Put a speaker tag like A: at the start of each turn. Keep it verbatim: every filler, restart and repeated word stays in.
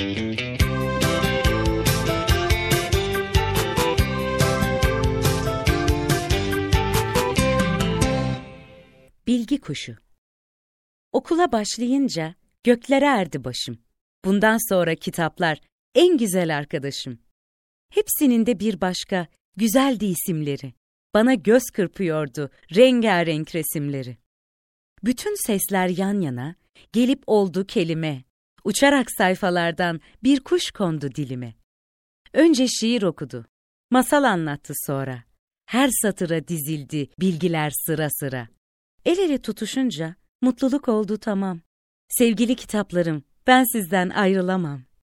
A: Bilgi kuşu. Okula başlayınca göklere erdi başım. Bundan sonra kitaplar en güzel arkadaşım. Hepsinin de bir başka, güzeldi isimleri. Bana göz kırpıyordu rengarenk resimleri. Bütün sesler yan yana, gelip oldu kelime. Uçarak sayfalardan bir kuş kondu dilime. Önce şiir okudu, masal anlattı sonra. Her satıra dizildi bilgiler sıra sıra. El ele tutuşunca mutluluk oldu tamam. Sevgili kitaplarım, ben sizden ayrılamam.